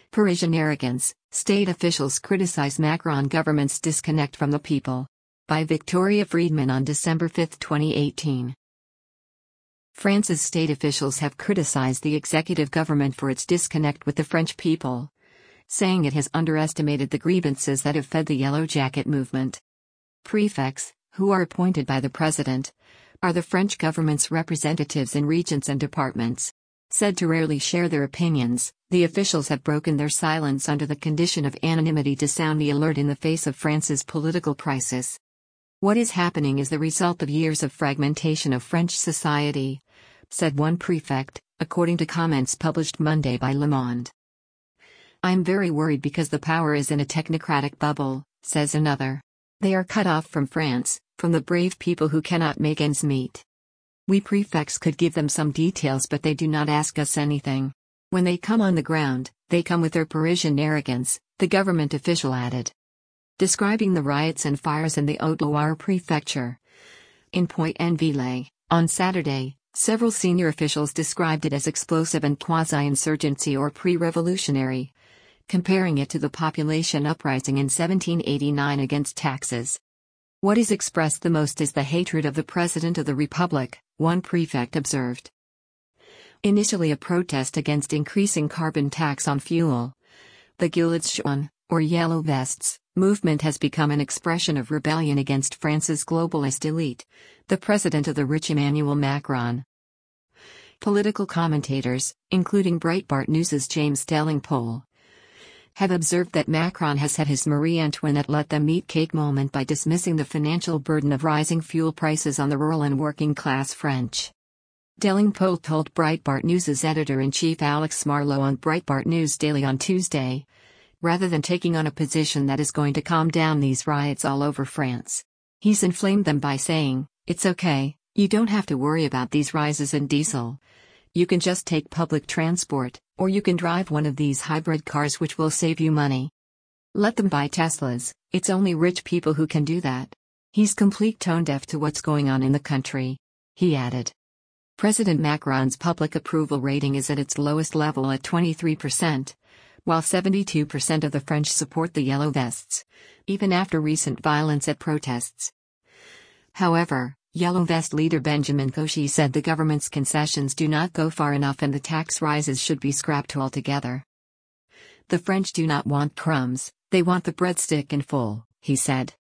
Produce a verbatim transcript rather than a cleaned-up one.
Parisian arrogance, state officials criticize Macron government's disconnect from the people. By Victoria Friedman on December fifth, twenty eighteen. France's state officials have criticized the executive government for its disconnect with the French people, saying it has underestimated the grievances that have fed the Yellow Jacket movement. Prefects, who are appointed by the president, are the French government's representatives in regions and departments. Said to rarely share their opinions, the officials have broken their silence under the condition of anonymity to sound the alert in the face of France's political crisis. What is happening is the result of years of fragmentation of French society, said one prefect, according to comments published Monday by Le Monde. I'm very worried because the power is in a technocratic bubble, says another. They are cut off from France, from the brave people who cannot make ends meet. We prefects could give them some details, but they do not ask us anything. When they come on the ground, they come with their Parisian arrogance, the government official added. Describing the riots and fires in the Haute-Loire prefecture in Point-en-Ville, on Saturday, several senior officials described it as explosive and quasi-insurgency or pre-revolutionary, comparing it to the population uprising in seventeen eighty-nine against taxes. What is expressed the most is the hatred of the President of the Republic, one prefect observed. Initially a protest against increasing carbon tax on fuel, the Gilets jaunes, or Yellow Vests, movement has become an expression of rebellion against France's globalist elite, the president of the rich Emmanuel Macron. Political commentators, including Breitbart News' James Delingpole, have observed that Macron has had his Marie Antoinette let them eat cake moment by dismissing the financial burden of rising fuel prices on the rural and working class French. Delingpole told Breitbart News' editor-in-chief Alex Marlow on Breitbart News Daily on Tuesday, rather than taking on a position that is going to calm down these riots all over France, he's inflamed them by saying, "It's okay, you don't have to worry about these rises in diesel. You can just take public transport, or you can drive one of these hybrid cars which will save you money. Let them buy Teslas, it's only rich people who can do that." He's complete tone deaf to what's going on in the country, he added. President Macron's public approval rating is at its lowest level at twenty-three percent, while seventy-two percent of the French support the Yellow Vests, even after recent violence at protests. However, Yellow Vest leader Benjamin Cauchy said the government's concessions do not go far enough and the tax rises should be scrapped altogether. The French do not want crumbs, they want the breadstick in full, he said.